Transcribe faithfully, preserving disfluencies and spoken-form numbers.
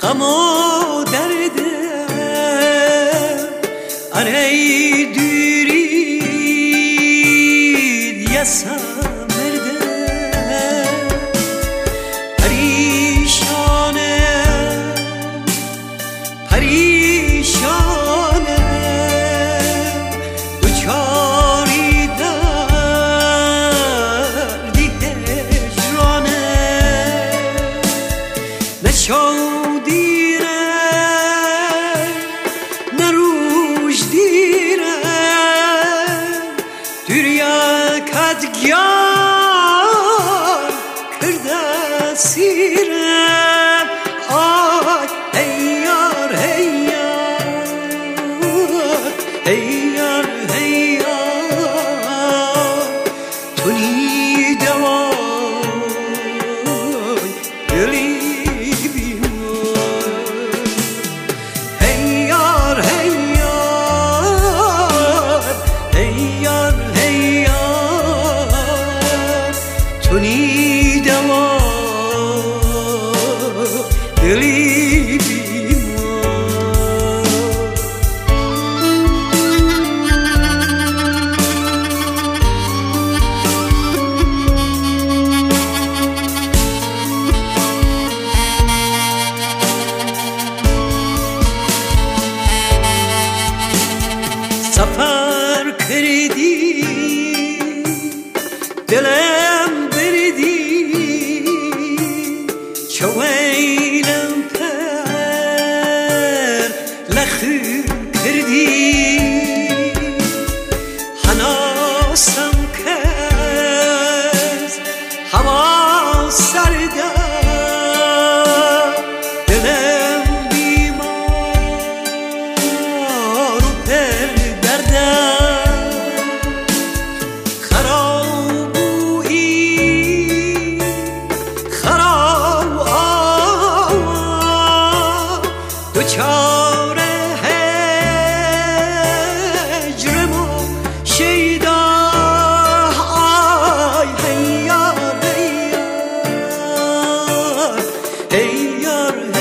غم و دردم اره دورید یسم مردم پریشانم پریشانم دوچاری دردی هجرانم نشو دیرم نروش دیرم دریاکت گیار کرده سیرم آی ای یار ای یار ای یار ای یار تو نی دوای دلی تونی دوا دلی بیمار سفر کردی دلم شوینم پر لخی کردی حناسم کز هوا سرده دلم بیمار و پر درده خرابویی خراب دوچار هجرم و شیدا آی ای یار ای یار ای یار